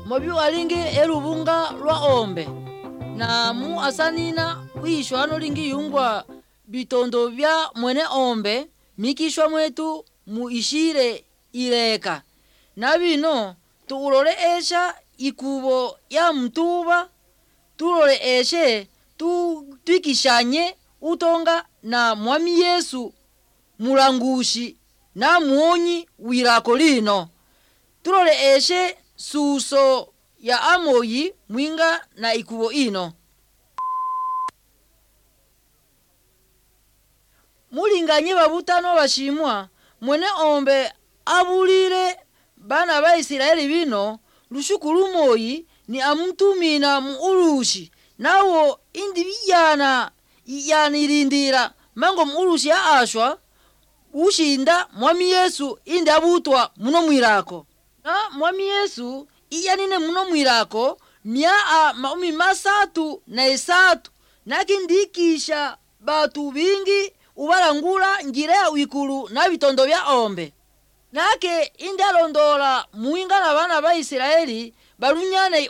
mobi walingi erubunga lwa ombe na mu asanina wishwano lingi yungwa bitondo bya mwene ombe mikishwa mwetu mu ishire ileka na bino tuulole esha ikubo ya mtuba tulole eshe twikishanye utonga na mwami Yesu mulangushi na muonyi wirako lino tulole eshe suso ya amoyi mwinga na ikubo ino mulinganye babutano bashimwa mwene ombe abulire bana ba Israeli bino lushukuru moyi ni amutumina mu ulushi nawo indi biyana yanirindira mango mu ulushi ya ashwa ushinda mwami Yesu indi abutwa muno mwirako na mwami Yesu iyanine muno mwirako myaa maumi masatu na esatu nakindikisha batu bingi ubalangula njire ya wikulu na bitondo bya ombe nake indi alondola muinga na bana ba Israeli balunyane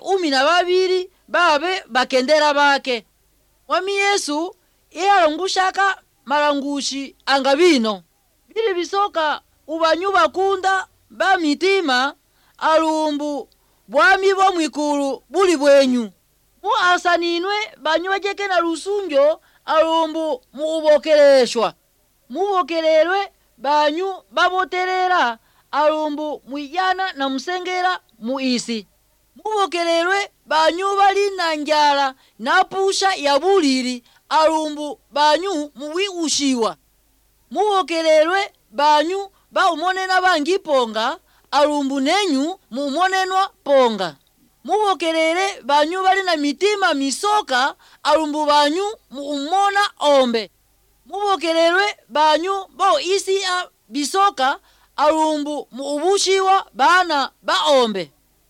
12 babe bakendera bake mwami Yesu iyalongushaka malangushi angabino bili bisoka ubanyu bakunda ba mitima alumbu bwami bo mwikulu buli bwenyu mu asaninwe banyu bajeke na lusunjo alumbu muubokeleshwa mubokelelwe banyu baboterera alumbu mwijana na musengera muisi mubokelelwe banyu bali na njala na pusha ya buliri alumbu banyu muwiushiwa mubokelelwe banyu baumonena bangi ponga alumbu nenyu mumonenwa ponga mubokelele banyu bali na mitima misoka alumbu banyu muumona ombe mubokelelwe banyu bo isi ya bisoka alumbu muubushiwa bana ba ombe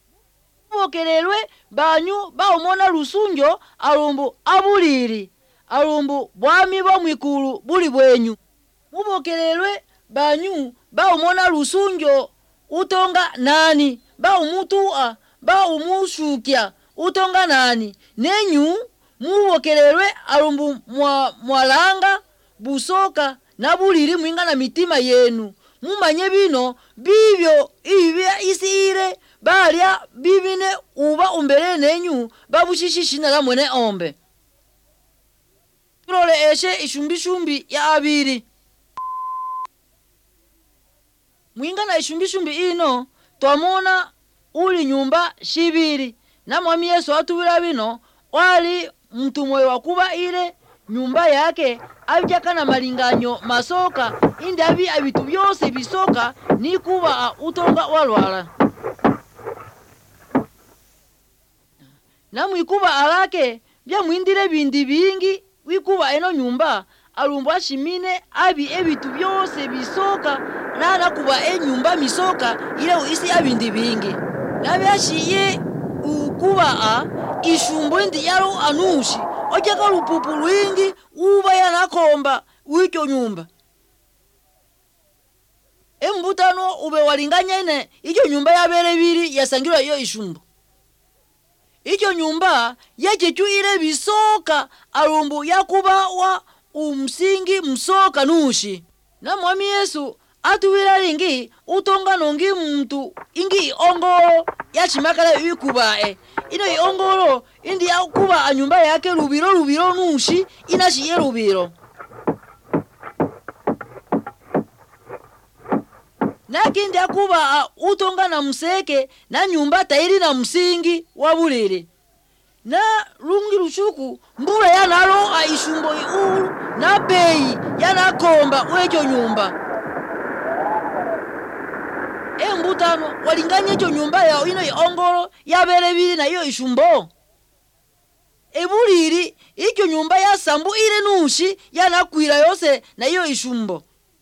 mubokelelwe banyu baumona lusunjo alumbu abuliri alumbu bwami bo mwikulu buli bwenyu mubokelelwe banyu baumona lusunjo utonga nani baumutua baumushukya utonga nani nenyu mubokelelwe alumbu mwalanga busoka na buliri mwinga na mitima yenu mumanye bino bibyo ibya isiire balya bibine uba umbere nenyu babushishishina la mwene ombe tulole eshe ishumbishumbi ya abiri mwinga na ishumbishumbi ino twamona uli nyumba shibiri na mwami Yesu atubira bino wali mtu moyo wakuba ile nyumba yake abijaka na malinganyo masoka indi abi abitu byose bisoka ni kuba utonga walwala na mwikuba alake bya mwindire bindi bingi wikuba eno nyumba alumbu ashimine abi ebitu byose bisoka na kuba nyumba misoka ile uisi abindi bingi nabyashiye ukuba ishumbo ndi yaro anushi ojeka lupupu lwingi uba yanakomba wikyo nyumba embutano ube walinganya ine ijo nyumba yabere biri yasangirwa iyo ishumbo ijo nyumba yajechuire bisoka alumbu yakuba wa umsingi msoka nushi na mwami Yesu atuwira lingi utonga nongi mtu ingi ongoro yachimakala yukubae ino iongoro indi yakuba anyumba yake rubiro nushi inashiye rubiro nakindi yakuba utonga na museke na nyumba tairi na msingi wa bulere na lungi rushuku mbura yanalo aishumbo iulu na bei yanakomba wejo nyumba embutano walinganye ejo nyumba yao ino iongoro yabere biri na iyo ishumbo ebuliri ijo nyumba ya sambu ile nushi yanakwira yose na iyo ishumbo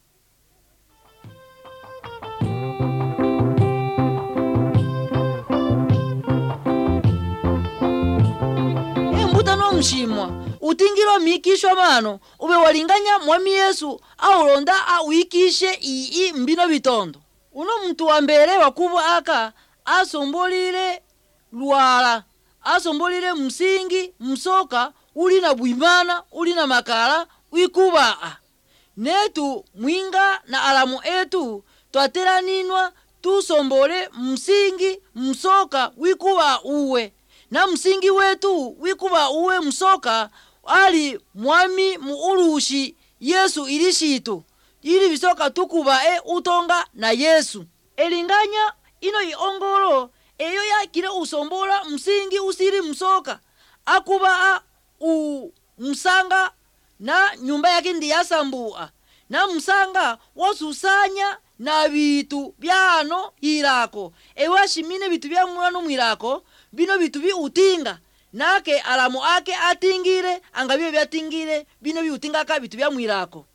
embutano mshimwa utingiro mikishwa mano ube walinganya mwami Yesu aulonda awikishe mbino bitondo uno mtu wa mbere wakubu aka asombolile lwala asombolile msingi msoka uli na bwimana uli na makala wikubaa. Netu mwinga na alamu etu twatelaninwa tusombole msingi msoka wikuba uwe, na msingi wetu wikuba uwe msoka ali mwami muulushi Yesu ilishitu, ili bisoka tukubae utonga na Yesu. Elinganya ino iongolo eyo yakile usombola msingi usili msoka akuba msanga na nyumba yake ndi yasambua, na msanga wasusanya na bitu byano ilako ewashimine bitu bya mwano mwilako bino bitu bi utinga nake alamu ake atingire angabyo byatingire bino biutingaka bitu bya mwilako.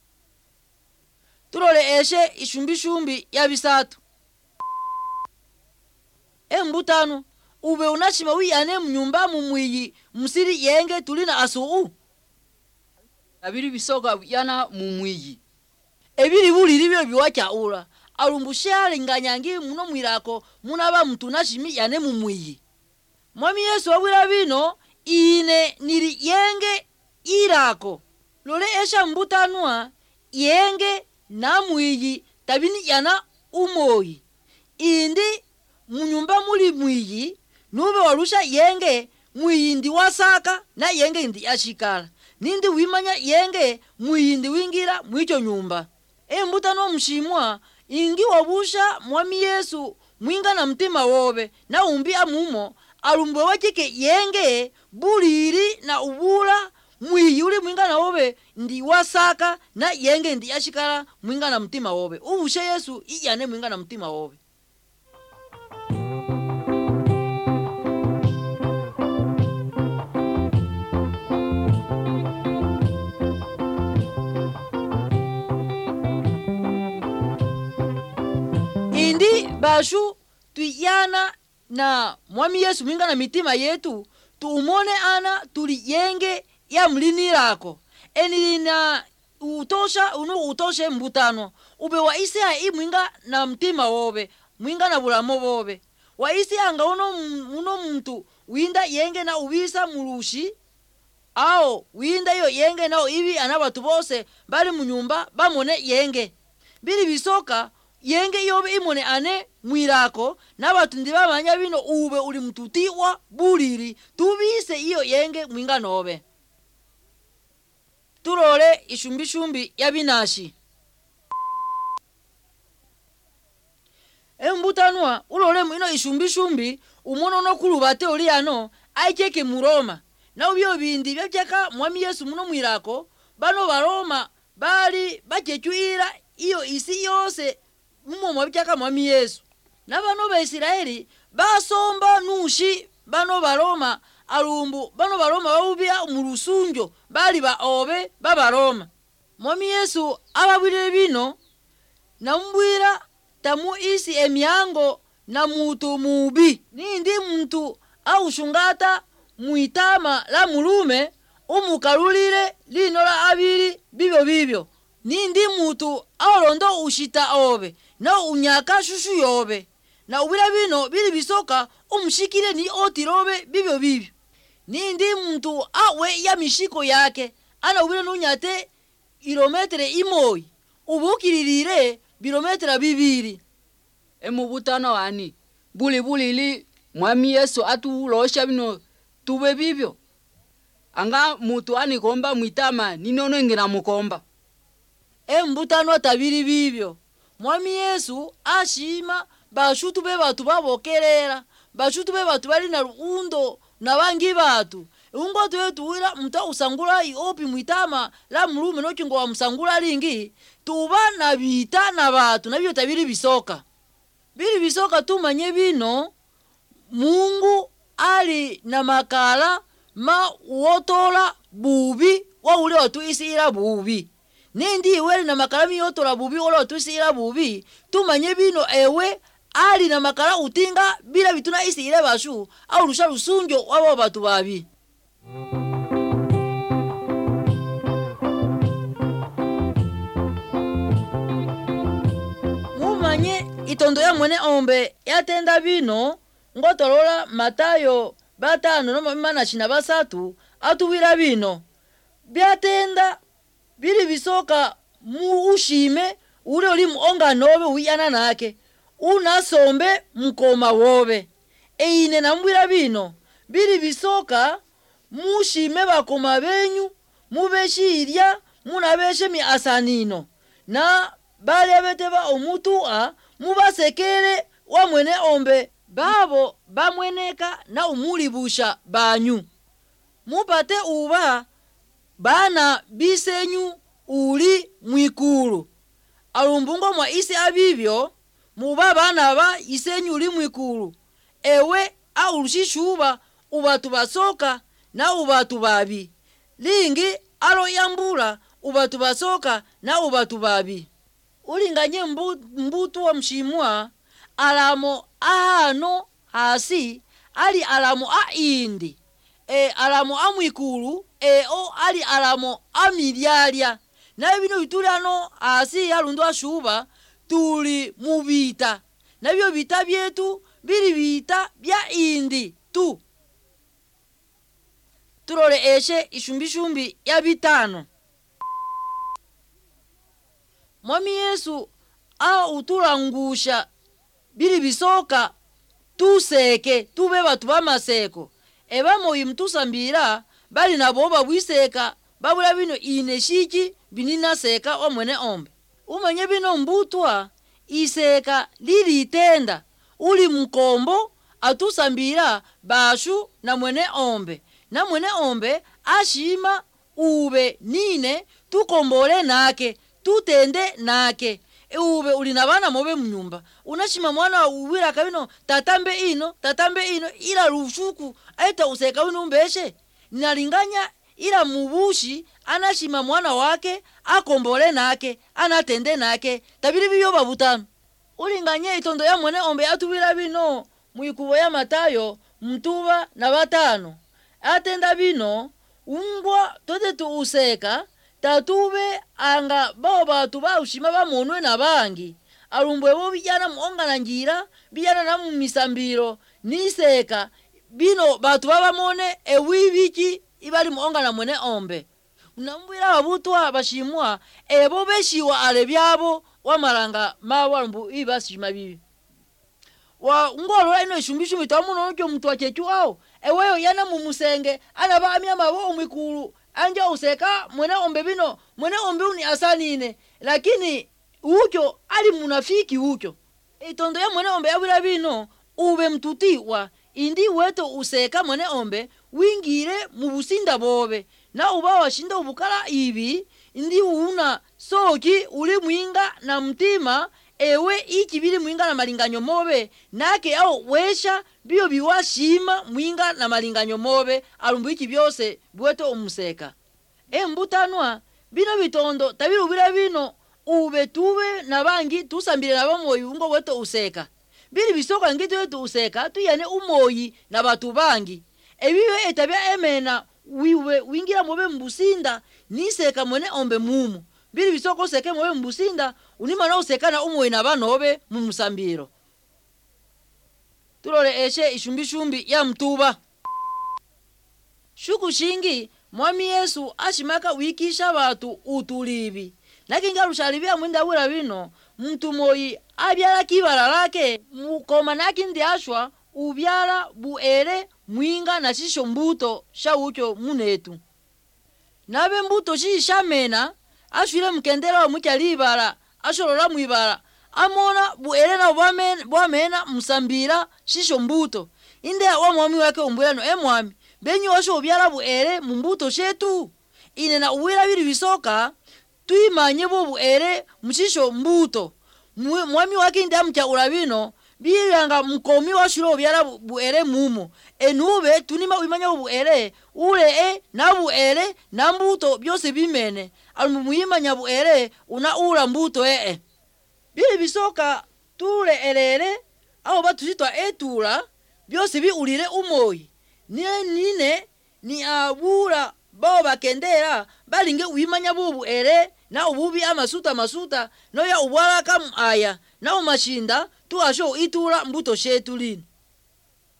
Tulole eshe ishumbishumbi ya bisatu. Embutano ube unashima wiyane mnyumba mumwiyi musiri yenge tulina asuu abiri bisoka yana mumwiyi ebiri buliri byo biwacha ula alumbushale nganyangi muno mwilako munaba mtu nashimi yane mumwiyi. Mwami Yesu wabwira bino ine nili yenge irako lole esha mbutanwa yenge na mwiyi tabini yana umoyi indi munyumba muli mwiyi nube walusha yenge mwiyi ndi wasaka na yenge ndi ashikala nindi wimanya yenge mwiyi ndi wingira mwicho nyumba. Embutano mshimwa ingi wabusha Mwami Yesu mwinga na mtima wobe na umbi amumo alumbwe wachike yenge buliri na ubula mwiyi uli mwinga na wobe ndi wasaka na yenge ndi ashikala mwinga na mtima wobe. Ubushe Yesu iyane mwinga na mtima wobe. Indi bashu tuyana na Mwami Yesu mwinga na mitima yetu tuumone ana tuli yenge ya mlini lako enilina utosha utoshe mbutano ube waisi hai mwinga na mtima wobe mwinga na bulamo wobe waisi anga uno mtu winda yenge na ubisa mulushi ao winda yo yenge nao ibi anabatu bose bali munyumba bamone yenge bili bisoka yenge yobe imone ane mwilako nabatu ndi bamanya bino ube uli mtutiwa buliri tubise iyo yenge mwinga nobe. Tulole ishumbishumbi ya binashi. Embutanwa ulole mwino ishumbishumbi umono no kulubate oli ano aicheke mu Roma na ubyo bindi byacheka Mwami Yesu muno mwilako bano baroma bali bachechuira iyo isi yose mumo mwabichaka Mwami Yesu na bano ba Israeli basomba nushi bano baroma alumbu bano baroma bawubya mu lusunjo bali ba obe babaroma. Mwami Yesu ababwire bino nambwira tamu isi emyango na mutu mubi nindi muntu au shungata muitama la mulume umukalulire lino la abiri bibyo bibyo nindi mutu awolondo ushita obe na unyaka shushu yobe na ubira bino bili bisoka umshikile ni otirobe bibyo bibyo nindi muntu awe ya mishiko yake ana ubira nunyate kilometre imoi ubukilirire bilometra bibiri. Emubutano ani bulili Mwami Yesu atulosha bino tube bibyo anga mutu ani komba mwitama ninono ngina mukomba. Embutano tabiri bibyo Mwami Yesu ashima bashutu be batu babokerera bashutu be batu bali na ruundo na bangi batu ungo tuwira mta usangula iopi mwitama la mulume no kingo wa msangula lingi tuba na bita na batu nabyo tabiri bisoka bili bisoka tumanye bino Mungu ali na makala ma wotola bubi wa ule watu isira bubi nindi iwe na makala mi wotola bubi ule watu isira bubi tumanye bino ewe ali na makala utinga bila bituna isira bashu au lusha lusunjo wabo batu babi. Mumanye itondo ya mwene ombe yatenda bino ngotolola Matayo 5:13 atubwira bino byatenda bili bisoka mu ushime ule uli muongano wobe uyana nake unasombe mkoma wobe. Ine nambwira bino bili bisoka mushime bakoma benyu mubeshirya munabeshe mi asanino na bali abeteba omutua mubasekere wa mwene ombe babo bamweneka na umulibusha banyu mupate uba bana bisenyu uli mwikulu alumbungo mwa isi abibyo muba bana ba isenyu uli mwikulu ewe aulushishuba ubatu basoka na ubatu babi lingi alo yambula ubatu basoka na ubatu babi ulinganye mbutu wa mshimwa alamo ahano hasi ali alamo aindi alamo amwikulu o ali alamo amilyalya na bino bituli ano hasi yalundu ashuba tuli mubita na byo bita byetu bili bita bya indi tu. Tulole eshe ishumbishumbi ya bitano. Mwami Yesu utulangusha bili bisoka tuseke tube batu bamaseko eba moyi mtusambira bali nabo babwiseka babula bino ine shiki binina seka omwene ombe umanye bino mbutwa iseka lili itenda uli mkombo atusambira bashu na mwene ombe ashima ube nine tukombole nake tutende nake ube uli nabana mobe mnyumba unashima mwana uwira kabino tatambe ino ila rushuku aita useka wino mbeshe nalinganya ila mubushi anashima mwana wake akombole nake anatende nake tabiri biyo babutano ulinganye itondo ya mwene ombe atubira bino mwikubo ya Matayo 5:5 atenda bino ungwa tote tu useka tatube anga batu baushima bamunwe na bangi alumbwe bo bijana muongana njira bijana na mumisambiro niseka bino batu babamone ewibiki ibali muongana mwene ombe unambwira babutwa bashimwa ebo beshiwa ale byabo wamaranga mawalumbu ibashima bibi wa ngolo eno ishumbishu mitamuno nokyo mtu achechu ao eweyo yana mumusenge ana baamya mabo omwikulu anja useka mwene ombe bino mwene ombe uni asanine lakini ucho ali munafiki ucho itondo ya mwene ombe abira bino ube mtutiwa indi weto useka mwene ombe wingire mubusinda bobe na uba washinda ubukala ibi indi una soki uli mwinga na mtima ewe ikibili mwinga na malinganyo mobe nake ao wesha biyo biwashima mwinga na malinganyo mobe alumbu iki byose bweto omuseka embutanwa bino bitondo tabirubira bino ube tube na bangi tusambire na bamoyi ungo weto useka bili bisoka ngito weto useka tuyane umoyi na batu bangi ebiwe etabya emena wiwe wingira mobe mbusinda niseka mwene ombe mumu bili bisoko useke mobe mbusinda unima na useka na umoyi na banobe mumusambiro. Tulole eshe ishumbishumbi ya mtuba shuku shingi mwami Yesu ashimaka wikisha batu utulibi nakinga rushalibia mwenda wira bino mtu moyi abyala kibala lake mukoma naki ndi ashwa ubyala buere mwinga na shisho mbuto sha ucho munetu nabe mbuto shishamena ashwile mkendera wa mukyalibala asholola mwibala amona buere na bwamena musambira shisho mbuto inde wa mwami wake umbwelano mwami benyu washo ubyala buere mumbuto shetu ine na uwira biri bisoka tuyimanye bo buere mushisho mbuto mwami wake inde amcha urabino biyanga mkomi washiro ubyala buere mumo enube tunima uimanya buere ule na buere na mbuto byose bimene alumuyimanya buere una ula mbuto bili bisoka tule elele au batuzitwa etula byose biulire umoyi nine ni abura bao bakendera balinge uimanya bubu na ububi amasuta no ya ubwala kam aya na umashinda tuasho itula mbuto shetu lino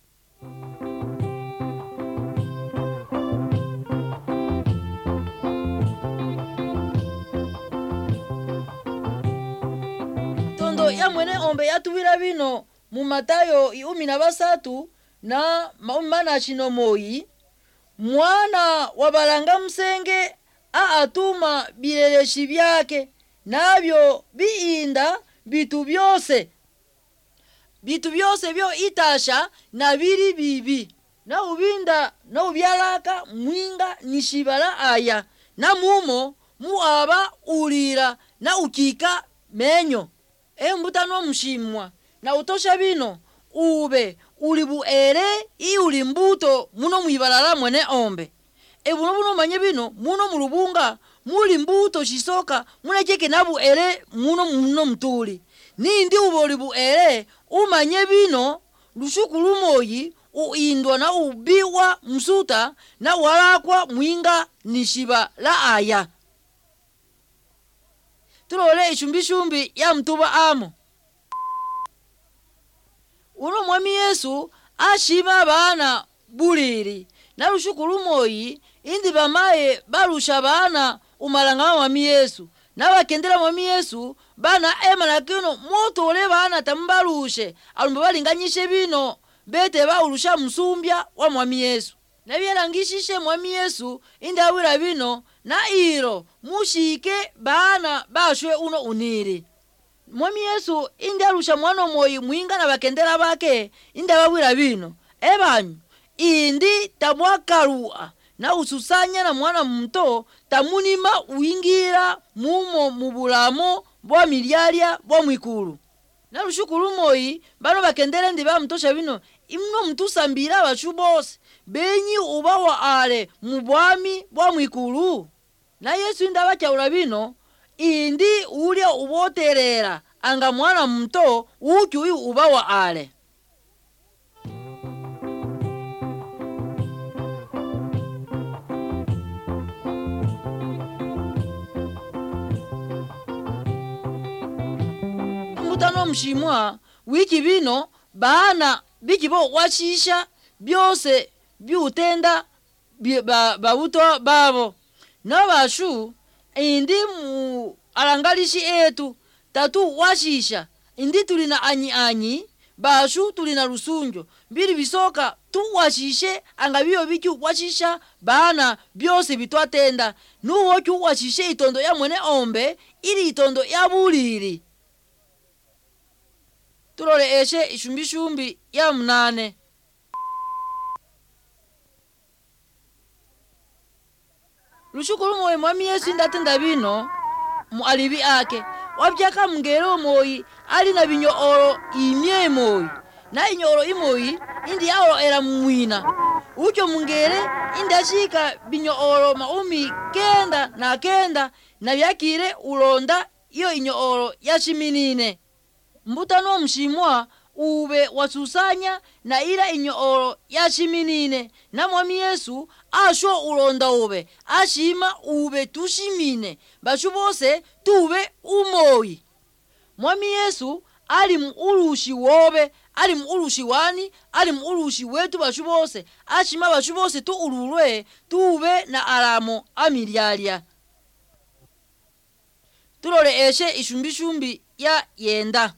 itondo ya mwene ombe yatuwira bino mu Matayo 13 na 49. Mwana wabalanga msenge aatuma bileleshi byake, nabyo biinda bitu byose byo itasha na bili bibi, na ubinda na ubyalaka mwinga nishibala aya, na mumo muaba ulira na ukika menyo. Mbutano mshimwa na utosha bino ube ulibu ere i ulimbuto muno mwibalala mwene ombe. Buno manye bino muno mulubunga muli mbuto shisoka muna cheke nabu ere muno mtuli. Nindi ube ulibu ere umanye bino lushuku lumoyi uindwa na ubiwa msuta na walakwa mwinga nishiba la aya. Tulole ishumbi ya mtuba amo. Uno mwami Yesu ashiba bana buliri na lushuku lumoyi indi bamaye balusha bana umalanga mwami Yesu na bakendela mwami Yesu bana na kino motole bana tambalushe alumba balinganyishe bino bete baulusha msumbya wa mwami Yesu na byelangishishe mwami Yesu indi awira bino na iro mushike bana bashwe uno uniri. Mwami Yesu indi alusha mwana moyi mwinga na bakendela bake indi awira bino ebanyu indi tamwakalua na ususanya na mwana mto tamunima uingira mumo mubulamo bwa milyalia bwa mwikulu. Na lushukulu moyi bano bakendele ndi bamtosha bino imno mtusambira bachu bose benyi ubawa ale mubwami bwa mwikulu. Na Yesu inda bachaula bino indi ulya uboterera anga mwana mto uchu ubawa ale. Mbutano mshimwa wiki bino bana bikibo washisha byose byutenda babuto babo na bashu indi mu alangalishi etu tatu washisha indi tulina anyi bashu tulina lusunjo bili bisoka tu washishe anga biyo biki washisha bana byose bitwatenda nuwo cyu washishe itondo ya mwene ombe ili itondo ya buliri. Tulole eshe ishumbi ya 8. Lushukulu moyi mwami Yesu ndatenda bino mu alibi ake wabyaka mngero moyi ali na binyooro imye moyi na inyooro imoyi indi yao era mwina ucho mngere indi ashika binyooro maumi kenda na byakire ulonda iyo inyooro ya chiminine. Mbutano mshimwa ube wasusanya na ila inyooro ya chiminine na mwami Yesu asho ulonda ube ashima ube tushimine bashu bose tube umoyi. Mwami Yesu ali muulushi wobe ali muulushi wani ali muulushi wetu bashu bose ashima bashu bose tu ululwe tube na alamo amilyalia. Tulole eshe ishumbi ya 9.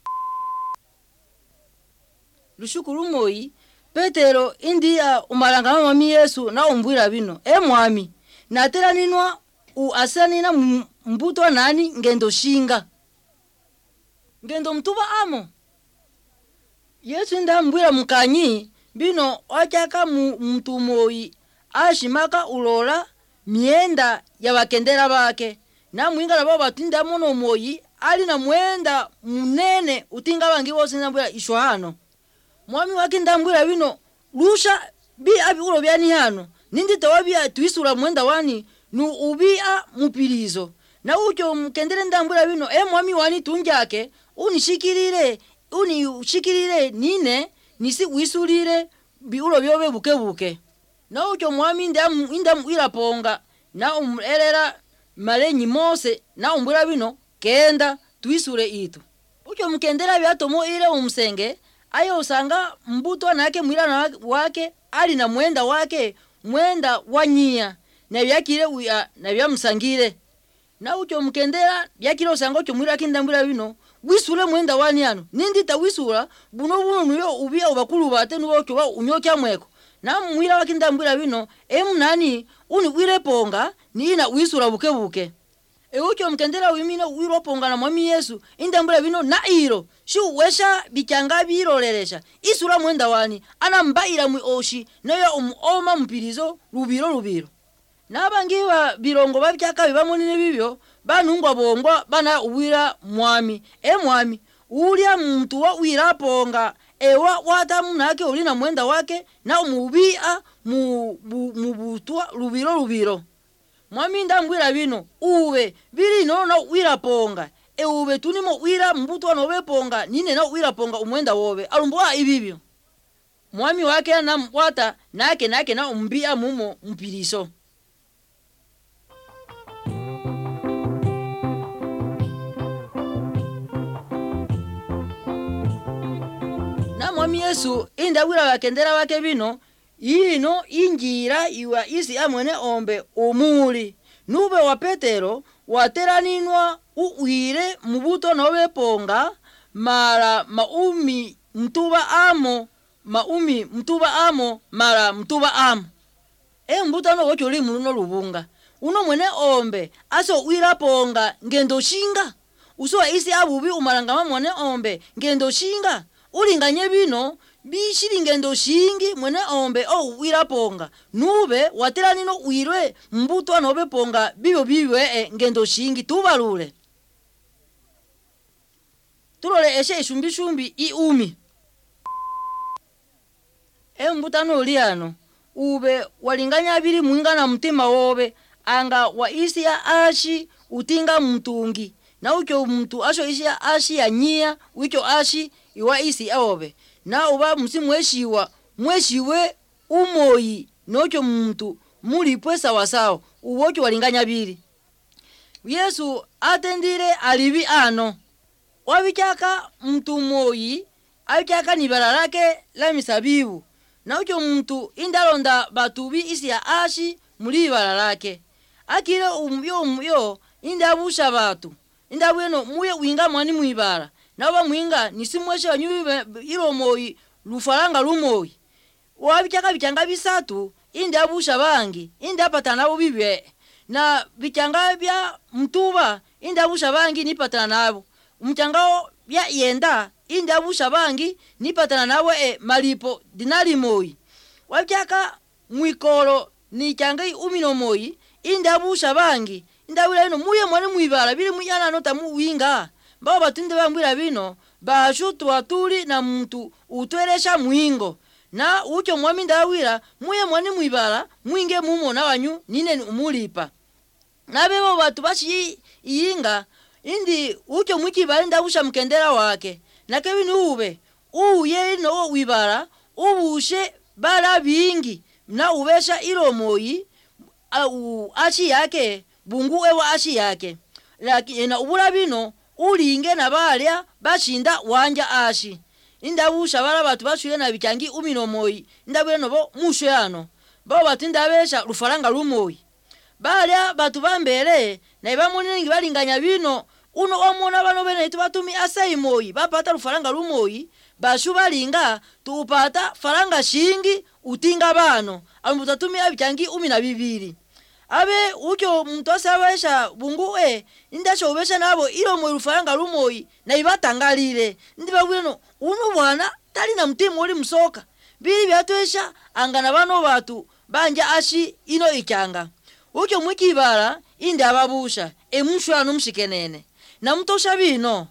Lushukulu moyi Petero india umalanga mwami Yesu na umbwira bino mwami natera ninwa uasanina mbuto nani ngendo shinga ngendo mtuba amo. Yesu nda mbwira mkanyi bino wachaka mtu moyi ashimaka ulola mienda ya bakendera bake na mwinga na baba tinda muno moyi ali na mwenda munene utinga bangi bose nambwira ishwa hano. Mwami wake ndambwira bino lusha bi abi ulo byani hano nindi tawabia tuisura mwenda wani nu ubia mupilizo na ucho mkendele ndambwira bino mwami wani tunjake unishikirire nine nisi wisulire bi ulo byobe bukebuke na ucho mwami inda ila ponga na umrelera malenyi mose na umbwira bino kenda tuisure itu ucho mkendela byatomo ile umsenge ayo usanga mbuto nake mwila wake ali na mwenda wake mwenda wanyia na byakire uya na byamsangire na ucho mkendera yakilo sango cho mwira kindambira bino wisule mwenda wani ano nindi tawisula buno nuyo ubia ubakulu bate nuwo cho wa unyokya mweko na mwira wakindambira bino nani uni wireponga nina wisula bukebuke ucho mkendera wimina wiroponga na mwami Yesu indambira bino na iro shu wesha bichanga birolelesha isula mwenda wani ana mbaira mwi oshi nayo oma mpirizo rubiro nabangiwa birongo babyaka bibamunine bibyo banungwa bongwa bana uwira mwami mwami ulya muntu wa wiraponga ewa watamunake ulina mwenda wake na umubia mubutwa rubiro mwami ndambwira bino uwe biri no wiraponga uwe tunimo wira mbutwa no beponga nine no wiraponga umwenda wobe alumbwa ibibyo mwami wake na mwata nake na umbia mumo mpiriso na mwami Yesu indawira bakendera bake bino ino injira iwa isi amwene ombe umuli nube wa Petero wateraninwa uwire mubuto nobeponga mara maumi mtuba amo mara mtuba amo mbuto no wocholi muno lubunga uno mwene ombe aso wira ponga ngendo shinga uso isi abubi umalanga mwene ombe ngendo shinga ulinganye bino bishiri ngendo shingi mwene ombe wiraponga nube wateranino wirwe mbuto anobe ponga biwe ngendo shingi tubalule tulole eshe shumbi iumi mbutano uliano ube walinganya bili mwingana mtima wobe anga wa isi ya ashi utinga mtungi na ucho mtu asho isi ya ashi ya nyia ucho ashi iwa isi aobe na uba mweshiwe umoyi nocho mtu mulipwe sawasawa uwocho walinganya bili Yesu atendire alibi ano wabichaka mtu moyi abichaka nibala lake la misabibu na ucho mtu indalonda batubi isi ya ashi muli bala lake akire umyo indabusha batu indabweno muye winga mwani mwibala naba mwinga nisimweshe banyubi ilo moyi lufaranga lumoyi wabichaka bichanga bisatu indabusha bangi indapata nabo bibye na bichanga bya mtuba indabusha bangi nipatana nabo umchangao bya yenda indabusha bangi nipatana nabo malipo dinari moyi wabichaka mwikolo ni changai umino moyi indabusha bangi indabula ino muye mwani mwibala bili muyana nota muwinga mbao batinde bambwira bino bashutu watuli na mtu utweresha mwingo na ucho mwami ndawira muye mwani mwibala mwinge mumo na wanyu nine umulipa na bebo batu bashi iyinga indi ucho mwikibala ndabusha mkendera wake na kebini ube uye ino wibala ubushe bala bingi na ubesha ilo moyi ashi yake bungu ewa ashi yake lakini na ubula bino ulinge na balya bashinda wanja ashi indabusha bala batu bashule na bichangi umino moyi ndabwe nobo musho yano bo batinda besha rufaranga lumoyi balya batu bambere na ibamuningi balinganya bino uno omona bano bene tubatumi asai moyi bapata rufaranga lumoyi bashu balinga tupata faranga shingi utinga bano amutatumi abichangi 12 abe ucho mtosa wesha bungu indasho ubesha nabo ilo moyi rufaranga lumoyi na ibatangalire ndiba bwino uno bwana tali na mtimu uli msoka bili byatwesha angana bano batu banja ashi ino ichanga ucho mwikibala indi ababusha emushwa numshikenene na mtosha bino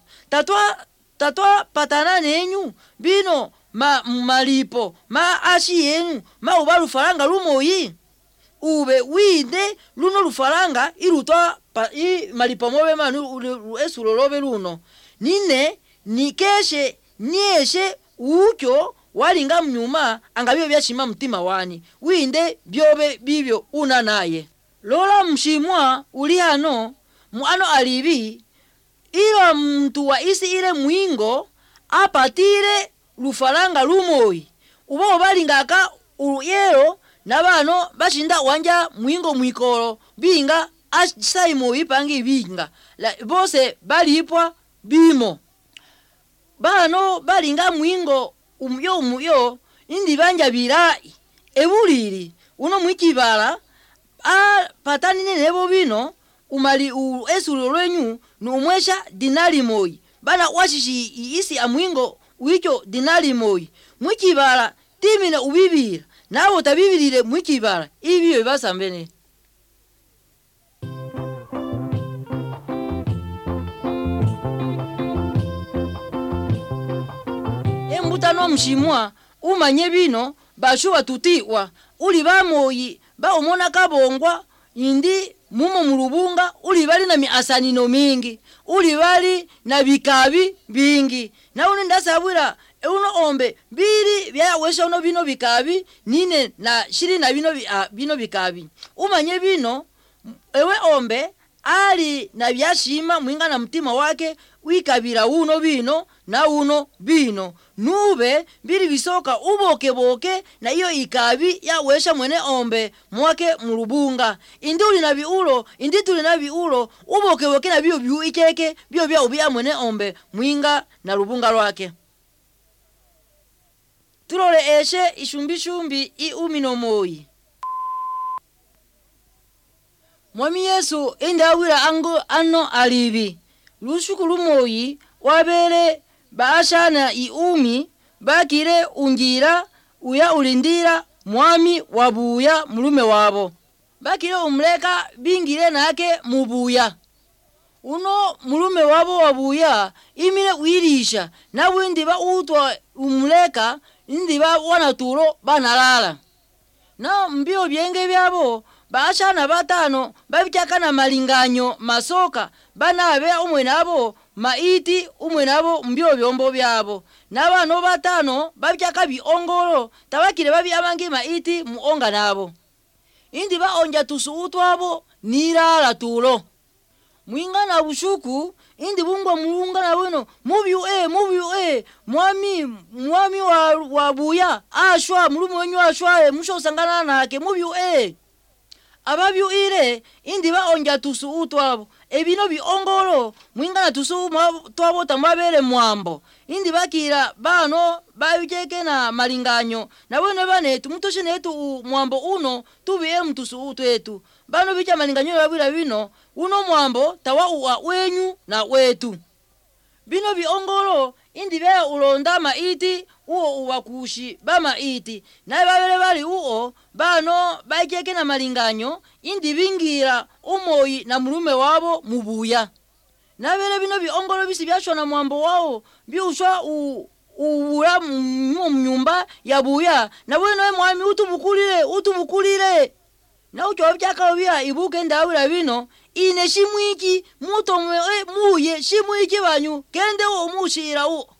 tatwa patana nenyu bino malipo ashi yenu uba rufaranga lumoyi ube winde luno rufaranga irutwa malipo mobe manu esulolobe luno nine nikeshe nieshe ucho walinga mnyuma angabyo byashima mtima wani winde byobe bibyo una naye lola mshimwa uli hano muano alibi ilo mtu wa isi ile mwingo apatire rufaranga lumoyi ubo balingaka uluyero na bano bashinda wanja mwingo mwikolo binga asaimo ipangi binga bose balipwa bimo bano balinga mwingo umuyo indi banja birai ebuliri uno mwikibala patani nebo bino umali esulo lwenyu numwesha dinari moi bana washishi isi amwingo wicho dinari moi mwikibala timina ubibira nawo tabibirire mwikibala ibyo basambene. Embutano mshimwa umanye bino bashuwa tutiwa uli bamoyi baomona kabongwa indi mumo mulubunga uli bali na miasanino mingi uli bali na bikabi bingi na uni ndasabwira uno ombe bili bya wesha uno bino bikabi nine na shiri na bino bikabi umanye bino ewe ombe ali na byashima mwinga na mtima wake wikabira uno bino na uno bino nube bili bisoka uboke na iyo ikabi ya wesha mwene ombe mwake mulubunga indi uli na biulo indi tuli na biulo uboke na biyo biu ikeke biyo bya ubia mwene ombe mwinga na lubunga lwake. Tulole eshe ishumbi iumino moi Mwami Yesu indi awira ango ano alibi lushuku lumoyi wabele baashana iumi bakire ungira uya ulindira mwami wabuya mulume wabo bakire umleka bingire nake mubuya uno mulume wabo wabuya imile wirisha na windi ba utwa umleka indi ba wanatulo banalala na mbio byenge byabo baashana batano babichakana malinganyo masoka banabe umwenabo maiti umwenabo mbio byombo byabo nabano batano babichaka biongolo tabakire babi abangi maiti muonga nabo indi baonja tusu utwabo nilala tulo mwinga na bushuku indi bungwa mulunga na wino mubyu mwami wa buya ashwa mulume wenyu ashwa musho sangana nake mubyu ababyu ile indi baonja tusu utwabo ebino biongolo mwinga na tusu twabo tamabele mwambo indi bakira bano bayujeke na malinganyo na wene bane tumutoshe netu mwambo uno tubiye mtusu utwetu bano bicha malinganyo babira bino uno mwambo tawa uwa wenyu na wetu bino biongolo indi bya ulonda maiti uo uwakushi ba maiti na babele bali uo bano bayujeke na malinganyo indi bingira umoyi na mulume wabo mubuya na bele bino biongolo bisi byashwa na mwambo wao byushwa uwula mnyumba ya buya na weno mwami utubukulire na ucho byaka bya ibuke ndawira bino ine shimwiki muto muye shimwiki banyu kende wo mushira